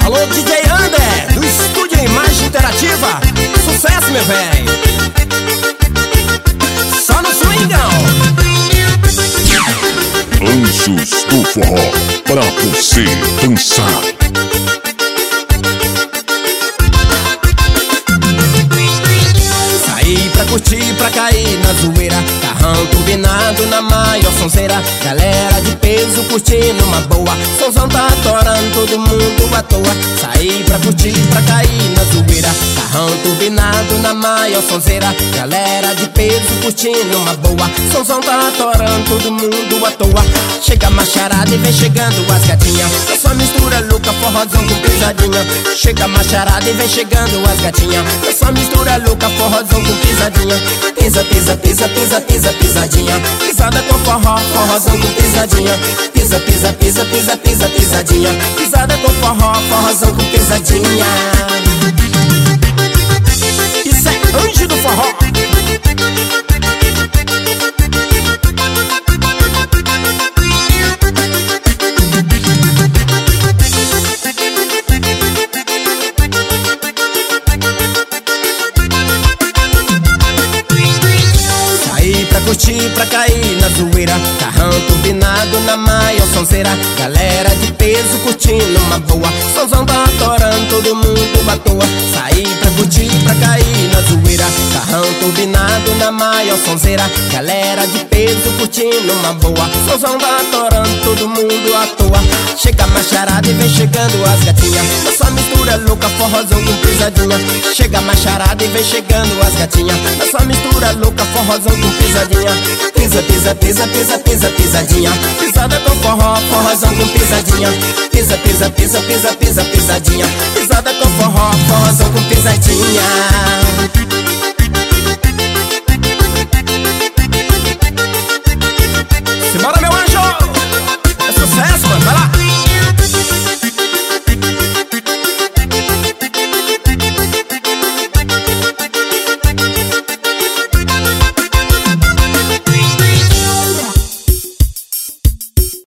Alô, DJ Ander, do Estúdio Imagem Interativa. Sucesso, meu véi. Só no swingão. Anjos do Forró, pra você dançar. Saí pra curtir, pra cair na zoeira, carrão turbinado na maior sonzeira. Galera de peso curtindo uma boa, somzão tá atorando todo mundo à toa. Saí pra curtir, pra cair na zoeira, carrão turbinado na maior sonzeira. Galera de peso curtindo uma boa, somzão tá atorando todo mundo à toa. Chega a macharada e vem chegando as gatinhas, só mistura louca, forrozão com pisadinha. Chega a macharada e vem chegando as gatinhas, só mistura louca, forrozão com pisadinha. Pisa, pisa, pisa, pisa, pisa, pisadinha. Pisada com forró, forrozão com pisadinha. Pisa, pisa, pisa, pisa, pisa, pisadinha. Pisada com forró, forrozão com pisadinha. Isso é Anjo do Forró. Pra curtir, pra cair na zoeira, carrão turbinado na maior sonzeira. Galera de peso curtindo uma boa, somzão tá atorando todo mundo à toa. Saí pra curtir, pra cair na zoeira, carrão turbinado na maior sonzeira. Galera de peso curtindo uma boa, somzão tá atorando todo mundo à toa. Chega a macharada e vem chegando as gatinhas, só mistura louca, forrozão com pisadinha. Chega a macharada e vem chegando as gatinhas, só mistura louca, forrozão com pisadinha. Pisa, pisa, pisa, pisa, pisa, pisadinha. Pisada com forró, forrozão com pisadinha. Pisa, pisa, pisa, pisa, pisa, pisadinha. Pisada com forró, forrozão com pisadinha.